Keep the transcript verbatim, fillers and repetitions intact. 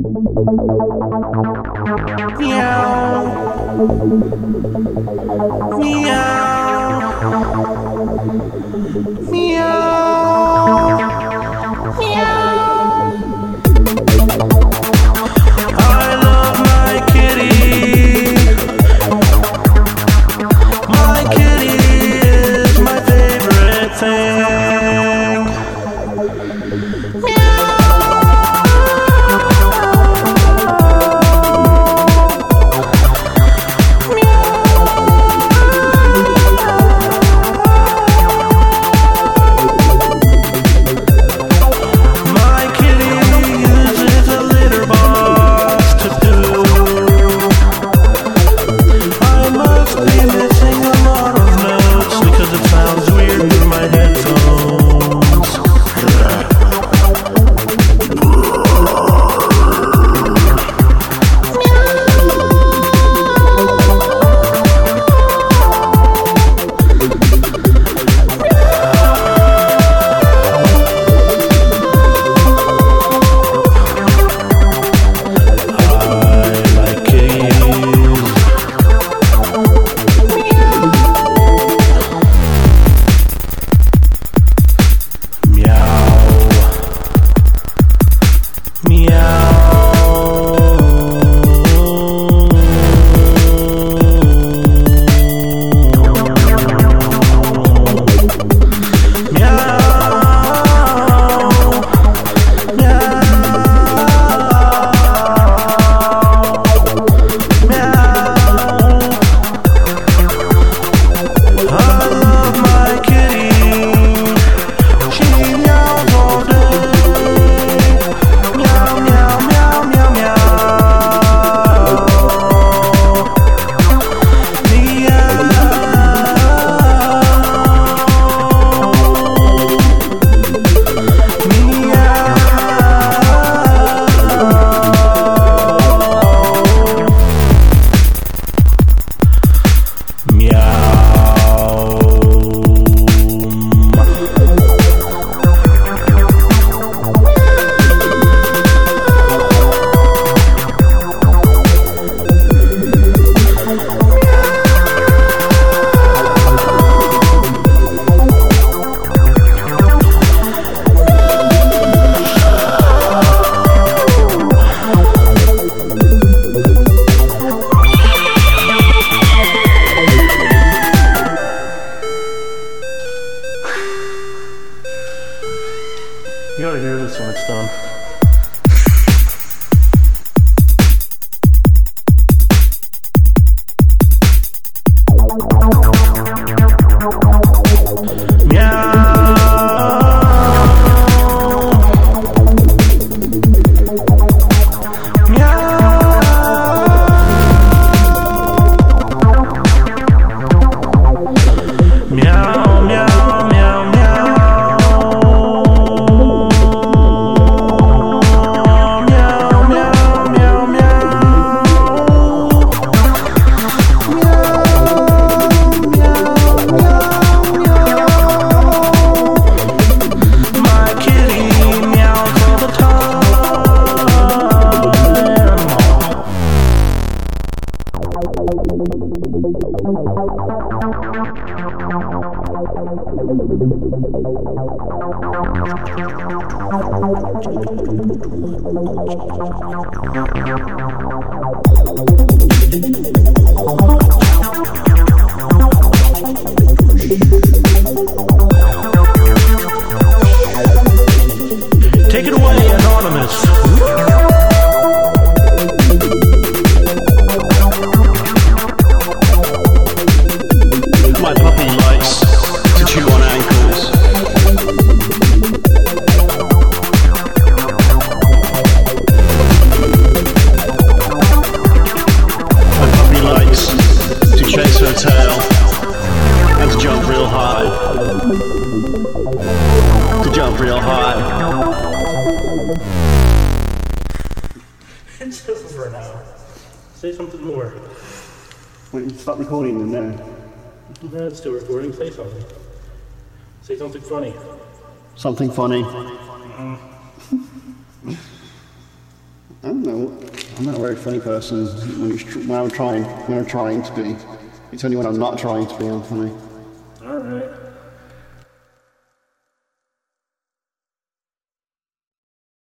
Say something more. Wait, you stop recording and then. No, it's still recording. Say something. Say something funny. Something funny. Mm-hmm. I don't know. I'm not a very funny person when, it's tr when I'm trying. When I'm trying to be. It's only when I'm not trying to be I'm funny. All right.